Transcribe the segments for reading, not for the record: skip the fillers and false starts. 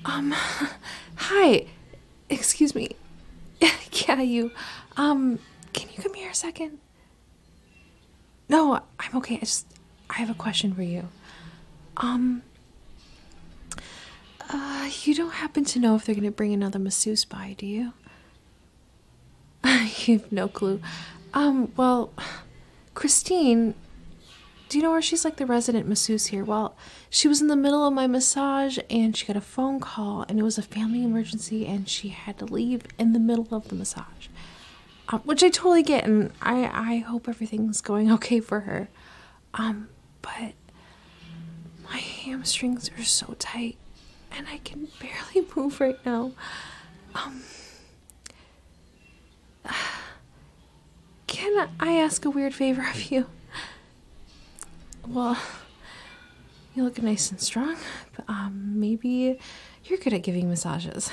Hi. Excuse me. Yeah, you. Can you come here a second? No, I'm okay. I have a question for you. Um, you don't happen to know if they're gonna bring another masseuse by, do you? You have no clue. Well, Christine, do you know where she's like the resident masseuse here? Well, she was in the middle of my massage and she got a phone call and it was a family emergency and she had to leave in the middle of the massage. Which I totally get, and I hope everything's going okay for her. But my hamstrings are so tight and I can barely move right now. Can I ask a weird favor of you? Well, you look nice and strong, but maybe you're good at giving massages.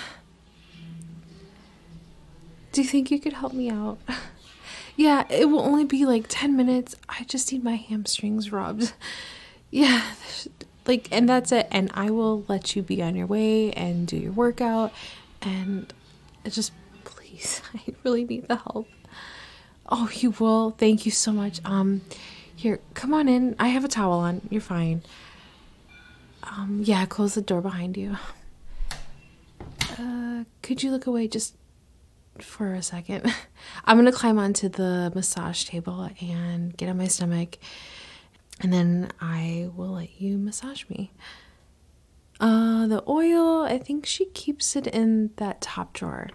Do you think you could help me out? Yeah, it will only be like 10 minutes. I just need my hamstrings rubbed. Yeah, and that's it. And I will let you be on your way and do your workout. And just please, I really need the help. Oh, you will? Thank you so much. Here, come on in. I have a towel on. You're fine. Yeah, close the door behind you. Could you look away just for a second? I'm gonna climb onto the massage table and get on my stomach, and then I will let you massage me. The oil, I think she keeps it in that top drawer.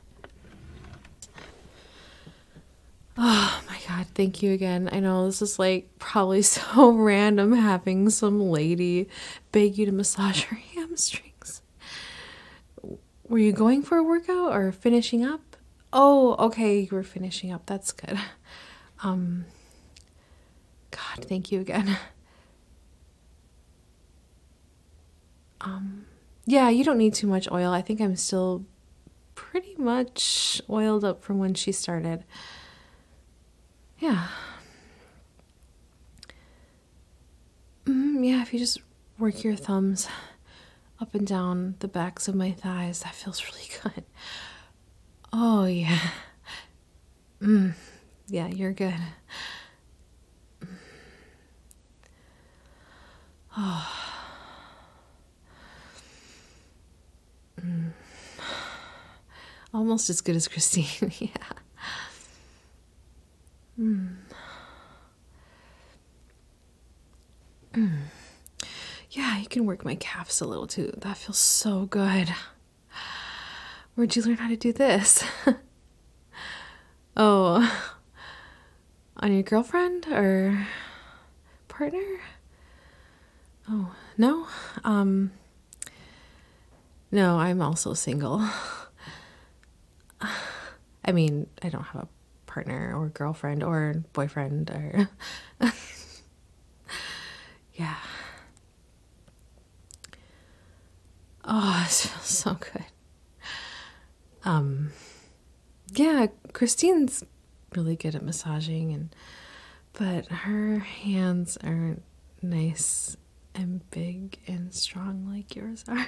Oh my god, thank you again. I know this is like probably so random having some lady beg you to massage her hamstrings. Were you going for a workout or finishing up? Oh, okay, you were finishing up. That's good. God, thank you again. Yeah, you don't need too much oil. I think I'm still pretty much oiled up from when she started. Yeah. Yeah, if you just work your thumbs up and down the backs of my thighs, that feels really good. Oh, yeah. Yeah, you're good. Oh. Almost as good as Christine, yeah. Yeah, you can work my calves a little too. That feels so good. Where'd you learn how to do this? Oh, on your girlfriend or partner? Oh, no? No, I'm also single. I mean, I don't have a partner or girlfriend or boyfriend or... Yeah. Oh, this feels so good. Yeah, Christine's really good at massaging, but her hands aren't nice and big and strong like yours are.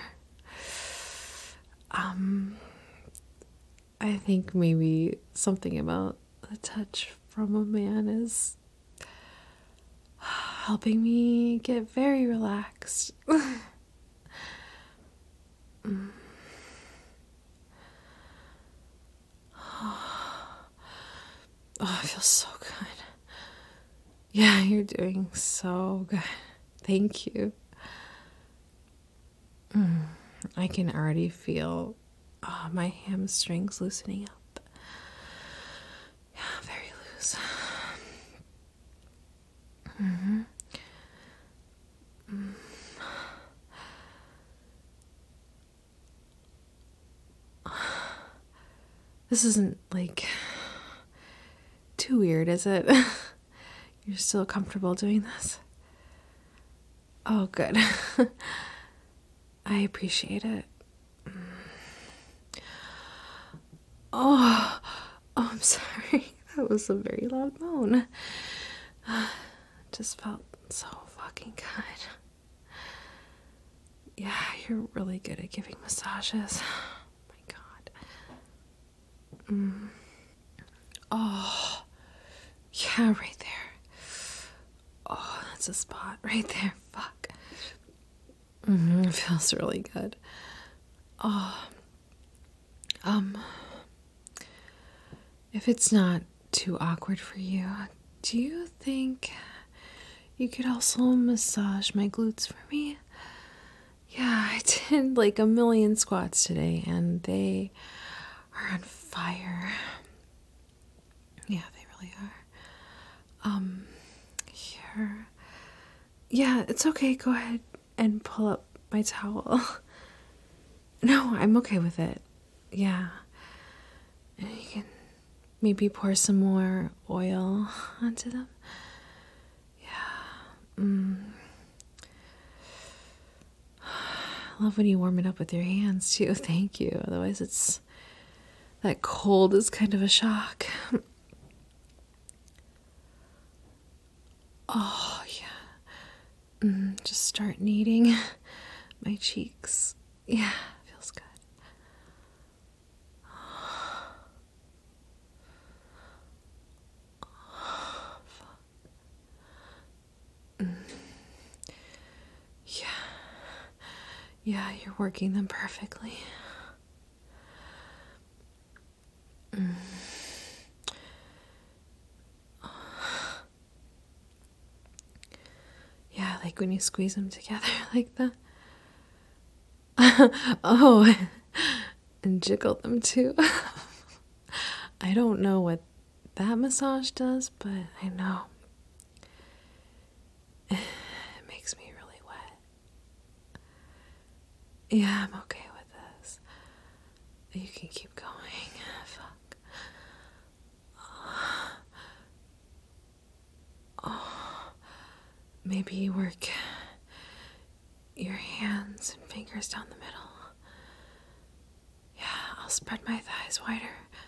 I think maybe something about the touch from a man is helping me get very relaxed. Oh, it feels so good. Yeah, you're doing so good. Thank you. I can already feel my hamstrings loosening up. Yeah, very loose. This isn't like too weird, is it? You're still comfortable doing this? Oh, good. I appreciate it. Oh, I'm sorry. That was a very loud moan. Just felt so fucking good. Yeah, you're really good at giving massages. Oh my God. Oh, yeah, right there. Oh, that's a spot right there. Fuck. It feels really good. Oh, if it's not too awkward for you, do you think you could also massage my glutes for me? Yeah, I did like a million squats today and they are on fire. Yeah, they really are. Here. Yeah, it's okay. Go ahead and pull up my towel. No, I'm okay with it. Yeah. And you can maybe pour some more oil onto them. Yeah. I love when you warm it up with your hands too. Thank you. Otherwise that cold is kind of a shock. Oh, yeah. Just start kneading my cheeks. Yeah, feels good. Yeah. Yeah, you're working them perfectly. Yeah, like when you squeeze them together like that. Oh, and jiggle them too. I don't know what that massage does, but I know it makes me really wet. Yeah, I'm okay with this. You can keep going. Fuck. Oh, maybe you work your hands and fingers down the middle. Yeah, I'll spread my thighs wider.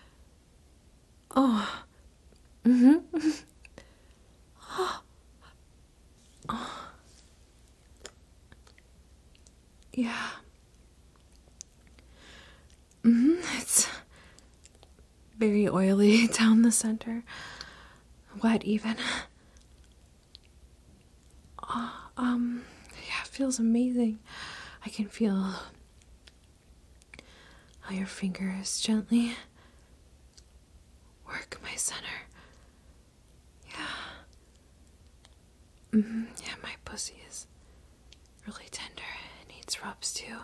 Oh. Oh. Yeah. It's very oily down the center. Wet even. Yeah, it feels amazing. I can feel how your fingers gently work my center. Yeah. Yeah, my pussy is really tender. It needs rubs too.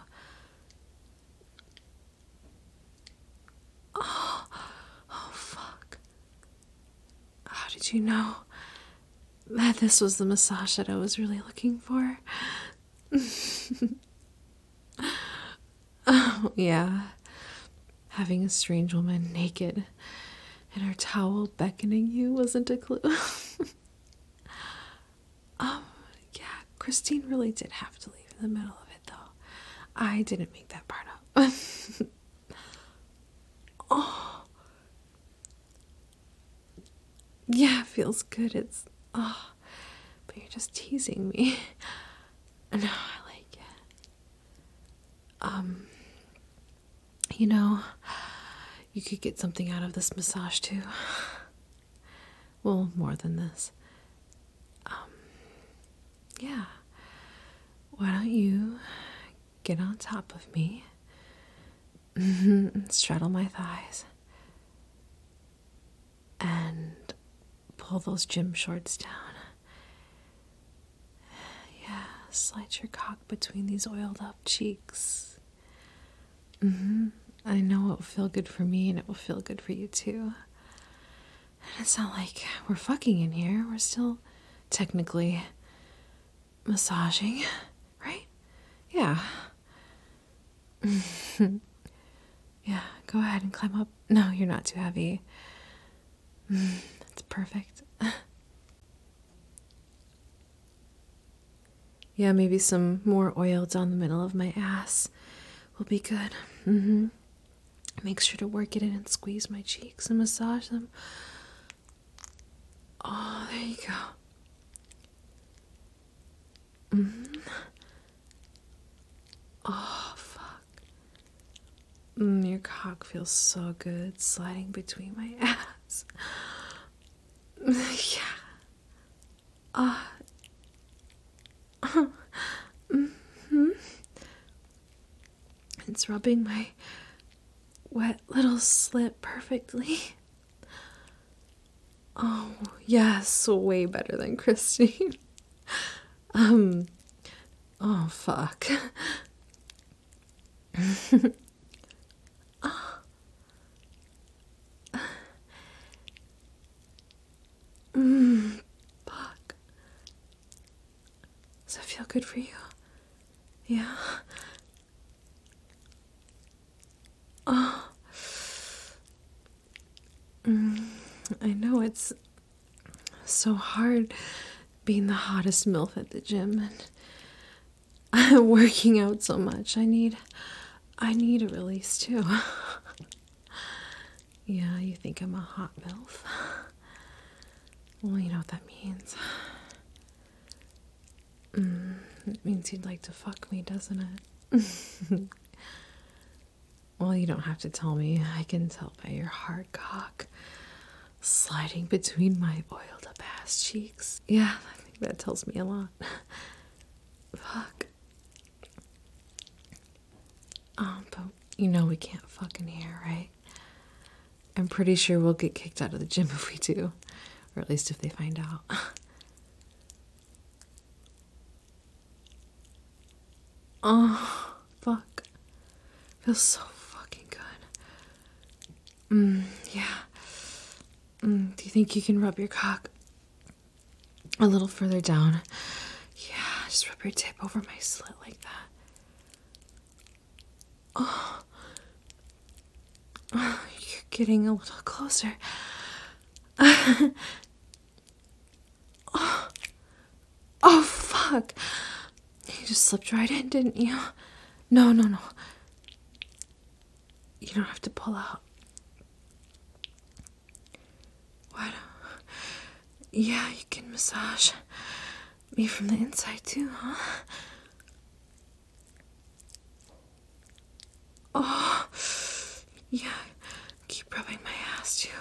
Oh, fuck. How did you know that this was the massage that I was really looking for? Oh, yeah. Having a strange woman naked and her towel beckoning you wasn't a clue. Yeah, Christine really did have to leave in the middle of it, though. I didn't make that part up. Oh. Yeah, it feels good. But you're just teasing me. No, I like it. You could get something out of this massage too. Well, more than this. Yeah. Why don't you get on top of me and straddle my thighs and pull those gym shorts down. Yeah, slide your cock between these oiled up cheeks. I know it will feel good for me and it will feel good for you too. And it's not like we're fucking in here. We're still technically massaging, right? Yeah. Yeah, go ahead and climb up. No, you're not too heavy. That's perfect. Yeah, maybe some more oil down the middle of my ass will be good. Make sure to work it in and squeeze my cheeks and massage them. Oh, there you go. Oh, cock feels so good sliding between my ass. Yeah. It's rubbing my wet little slit perfectly. Oh, yes, way better than Christine. Oh, fuck. Fuck. Does that feel good for you? Yeah. Oh. I know it's so hard being the hottest MILF at the gym and I'm working out so much. I need a release too. Yeah, you think I'm a hot MILF? Well, you know what that means. It means you'd like to fuck me, doesn't it? Well, you don't have to tell me. I can tell by your hard cock sliding between my oiled up ass cheeks. Yeah, I think that tells me a lot. Fuck. But you know we can't fuck in here, right? I'm pretty sure we'll get kicked out of the gym if we do. Or at least if they find out. Oh, fuck. Feels so fucking good. Yeah. Do you think you can rub your cock a little further down? Yeah, just rub your tip over my slit like that. Oh, you're getting a little closer. Oh, fuck. You just slipped right in, didn't you? No. You don't have to pull out. What? Yeah, you can massage me from the inside too, huh? Oh, yeah. Keep rubbing my ass too.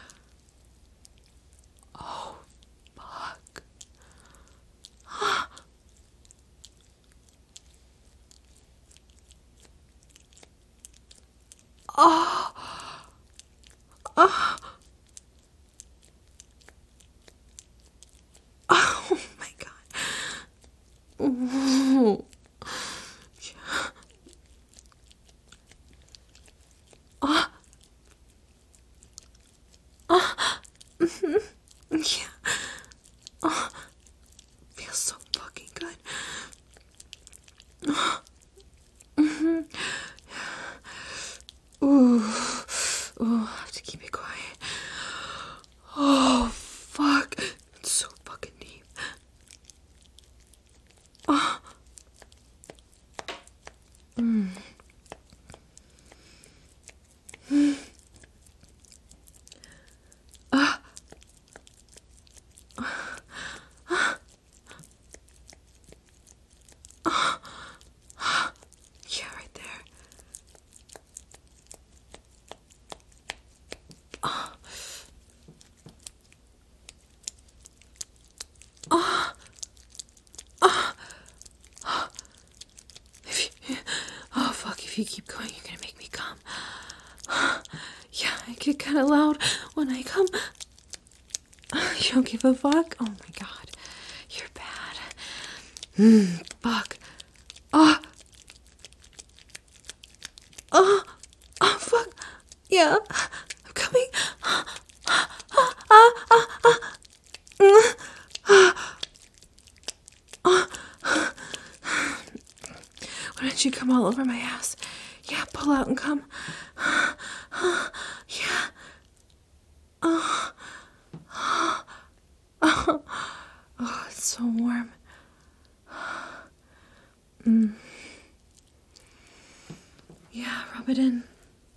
Oh, fuck. Oh. Oh. Oh my god. Ooh. Yeah. Yeah. Oh, feels so fucking good. Ooh. Ooh, I have to keep it quiet. Oh, fuck. It's so fucking deep. Oh. Yeah, right there. Oh, fuck, if you keep going, you're gonna make me come. Yeah, I get kind of loud when I come. You don't give a fuck? Oh my god, you're bad. Fuck. Oh. Oh. Oh, fuck. Yeah, I'm coming. Why don't you come all over my ass? Yeah, pull out and come. Yeah. Oh, it's so warm. Yeah, rub it in.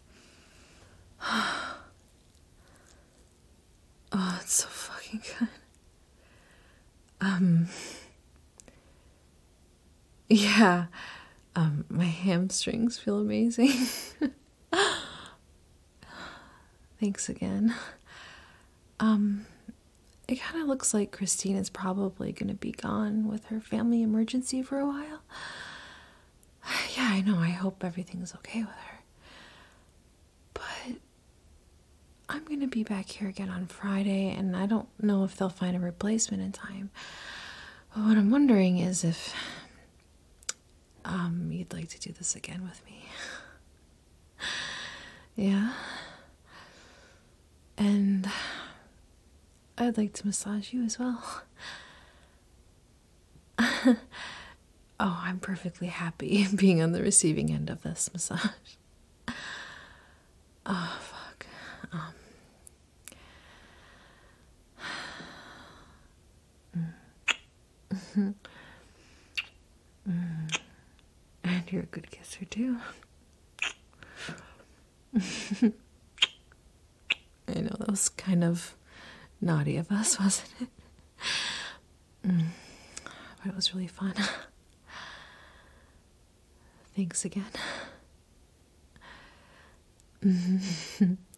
Oh, it's so fucking good. Yeah. My hamstrings feel amazing. Thanks again. It kind of looks like Christine is probably going to be gone with her family emergency for a while. Yeah, I know. I hope everything's okay with her. But I'm going to be back here again on Friday, and I don't know if they'll find a replacement in time. But what I'm wondering is if you'd like to do this again with me. Yeah? And I'd like to massage you as well. Oh, I'm perfectly happy being on the receiving end of this massage. Oh, fuck. And you're a good kisser, too. I know, that was kind of naughty of us, wasn't it? But it was really fun. Thanks again.